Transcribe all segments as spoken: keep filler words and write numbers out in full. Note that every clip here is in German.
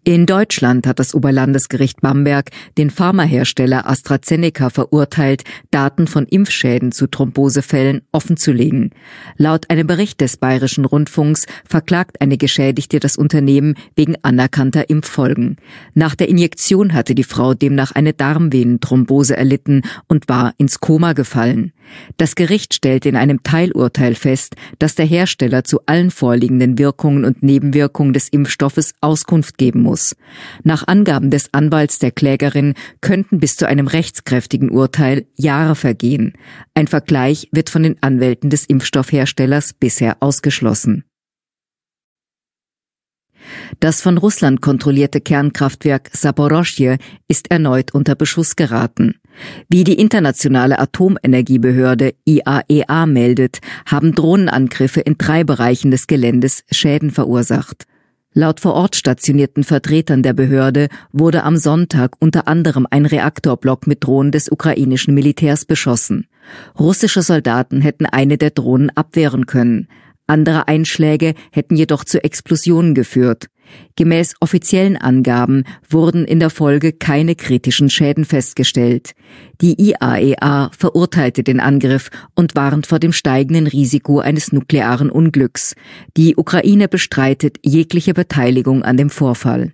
In Deutschland hat das Oberlandesgericht Bamberg den Pharmahersteller AstraZeneca verurteilt, Daten von Impfschäden zu Thrombosefällen offenzulegen. Laut einem Bericht des Bayerischen Rundfunks verklagt eine Geschädigte das Unternehmen wegen anerkannter Impffolgen. Nach der Injektion hatte die Frau demnach eine Darmvenenthrombose erlitten und war ins Koma gefallen. Das Gericht stellte in einem Teilurteil fest, dass der Hersteller zu allen vorliegenden Wirkungen und Nebenwirkungen des Impfstoffes Auskunft geben muss. Nach Angaben des Anwalts der Klägerin könnten bis zu einem rechtskräftigen Urteil Jahre vergehen. Ein Vergleich wird von den Anwälten des Impfstoffherstellers bisher ausgeschlossen. Das von Russland kontrollierte Kernkraftwerk Saporoschje ist erneut unter Beschuss geraten. Wie die internationale Atomenergiebehörde I A E A meldet, haben Drohnenangriffe in drei Bereichen des Geländes Schäden verursacht. Laut vor Ort stationierten Vertretern der Behörde wurde am Sonntag unter anderem ein Reaktorblock mit Drohnen des ukrainischen Militärs beschossen. Russische Soldaten hätten eine der Drohnen abwehren können. Andere Einschläge hätten jedoch zu Explosionen geführt. Gemäß offiziellen Angaben wurden in der Folge keine kritischen Schäden festgestellt. Die I A E A verurteilte den Angriff und warnt vor dem steigenden Risiko eines nuklearen Unglücks. Die Ukraine bestreitet jegliche Beteiligung an dem Vorfall.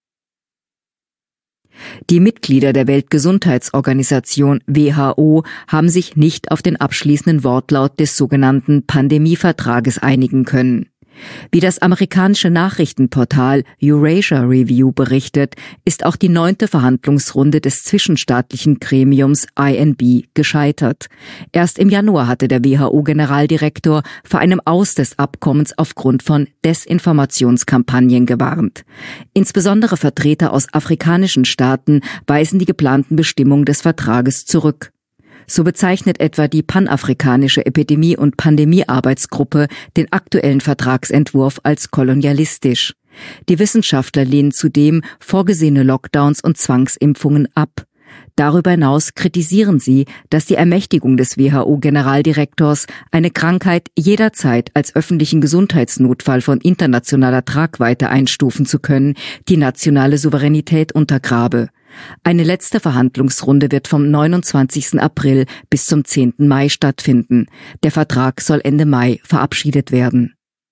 Die Mitglieder der Weltgesundheitsorganisation W H O haben sich nicht auf den abschließenden Wortlaut des sogenannten Pandemievertrages einigen können. Wie das amerikanische Nachrichtenportal Eurasia Review berichtet, ist auch die neunte Verhandlungsrunde des zwischenstaatlichen Gremiums I N B gescheitert. Erst im Januar hatte der W H O-Generaldirektor vor einem Aus des Abkommens aufgrund von Desinformationskampagnen gewarnt. Insbesondere Vertreter aus afrikanischen Staaten weisen die geplanten Bestimmungen des Vertrages zurück. So bezeichnet etwa die panafrikanische Epidemie- und Pandemiearbeitsgruppe den aktuellen Vertragsentwurf als kolonialistisch. Die Wissenschaftler lehnen zudem vorgesehene Lockdowns und Zwangsimpfungen ab. Darüber hinaus kritisieren sie, dass die Ermächtigung des W H O-Generaldirektors, eine Krankheit jederzeit als öffentlichen Gesundheitsnotfall von internationaler Tragweite einstufen zu können, die nationale Souveränität untergrabe. Eine letzte Verhandlungsrunde wird vom neunundzwanzigsten April bis zum zehnten Mai stattfinden. Der Vertrag soll Ende Mai verabschiedet werden.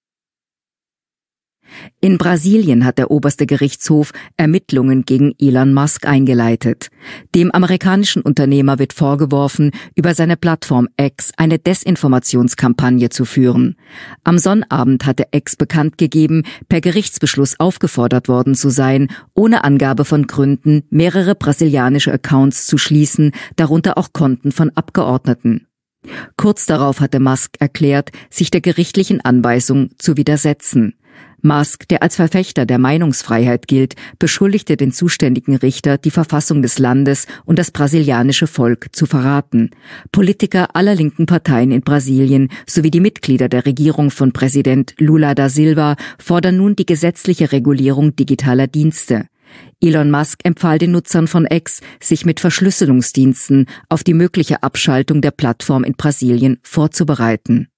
In Brasilien hat der oberste Gerichtshof Ermittlungen gegen Elon Musk eingeleitet. Dem amerikanischen Unternehmer wird vorgeworfen, über seine Plattform X eine Desinformationskampagne zu führen. Am Sonnabend hatte X bekannt gegeben, per Gerichtsbeschluss aufgefordert worden zu sein, ohne Angabe von Gründen mehrere brasilianische Accounts zu schließen, darunter auch Konten von Abgeordneten. Kurz darauf hatte Musk erklärt, sich der gerichtlichen Anweisung zu widersetzen. Musk, der als Verfechter der Meinungsfreiheit gilt, beschuldigte den zuständigen Richter, die Verfassung des Landes und das brasilianische Volk zu verraten. Politiker aller linken Parteien in Brasilien sowie die Mitglieder der Regierung von Präsident Lula da Silva fordern nun die gesetzliche Regulierung digitaler Dienste. Elon Musk empfahl den Nutzern von X, sich mit Verschlüsselungsdiensten auf die mögliche Abschaltung der Plattform in Brasilien vorzubereiten.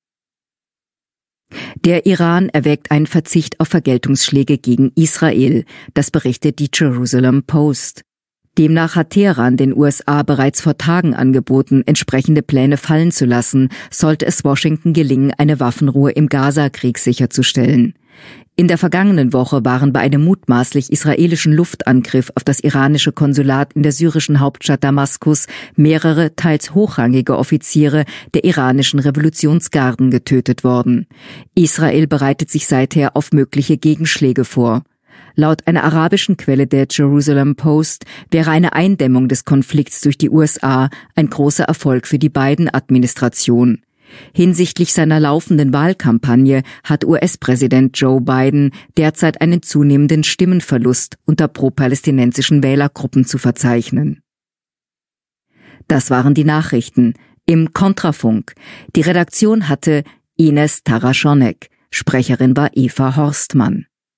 Der Iran erwägt einen Verzicht auf Vergeltungsschläge gegen Israel, das berichtet die Jerusalem Post. Demnach hat Teheran den U S A bereits vor Tagen angeboten, entsprechende Pläne fallen zu lassen, sollte es Washington gelingen, eine Waffenruhe im Gaza-Krieg sicherzustellen. In der vergangenen Woche waren bei einem mutmaßlich israelischen Luftangriff auf das iranische Konsulat in der syrischen Hauptstadt Damaskus mehrere teils hochrangige Offiziere der iranischen Revolutionsgarden getötet worden. Israel bereitet sich seither auf mögliche Gegenschläge vor. Laut einer arabischen Quelle der Jerusalem Post wäre eine Eindämmung des Konflikts durch die U S A ein großer Erfolg für die Biden-Administration. Hinsichtlich seiner laufenden Wahlkampagne hat U S-Präsident Joe Biden derzeit einen zunehmenden Stimmenverlust unter pro-palästinensischen Wählergruppen zu verzeichnen. Das waren die Nachrichten im Kontrafunk. Die Redaktion hatte Ines Taraschonek, Sprecherin war Eva Horstmann.